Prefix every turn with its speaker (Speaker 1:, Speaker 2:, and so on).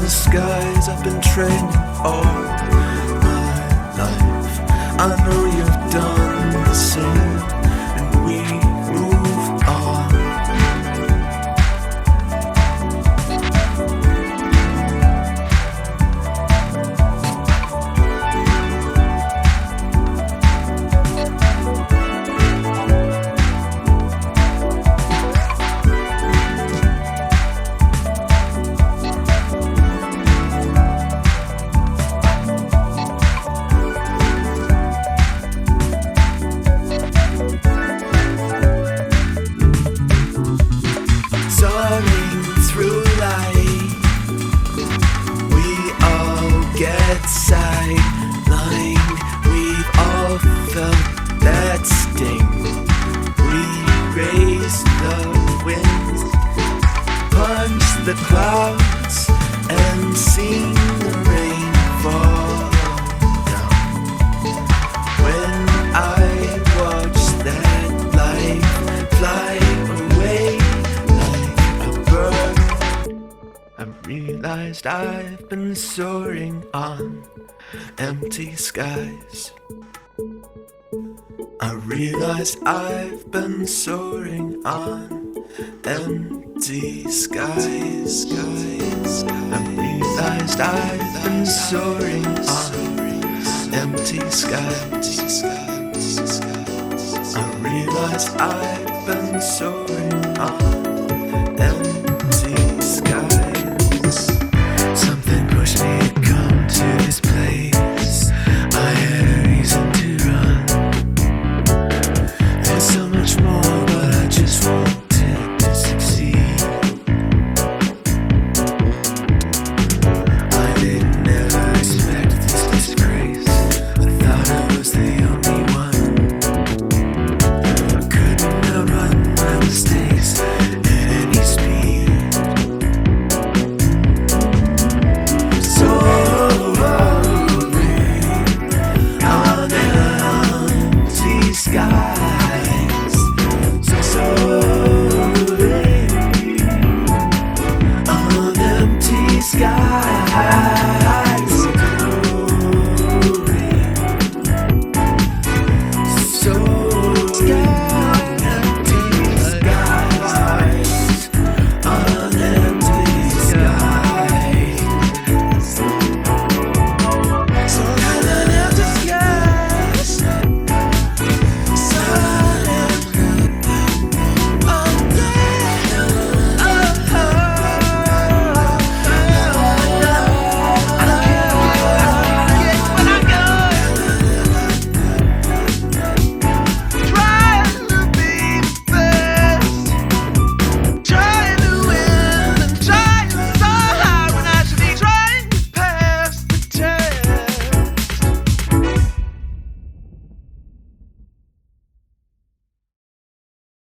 Speaker 1: skies. I've been training all my life. I know you've done the same, and we move on. Soaring through light, we all get sidelined. We've all felt that sting. We raise the winds, punch the clouds, and sing the rain fall down. When I watch that life fly away, I realized I've been soaring on empty skies. I realized I've been soaring on empty skies. I realized I've been soaring on empty skies. I realized I've been soaring on empty skies. Something pushed me to come to this place. I had a reason to run. There's so much more, but I just wanted to succeed. I didn't ever expect this disgrace. I thought I was the only one. I couldn't outrun my mistakes at any speed. Skies.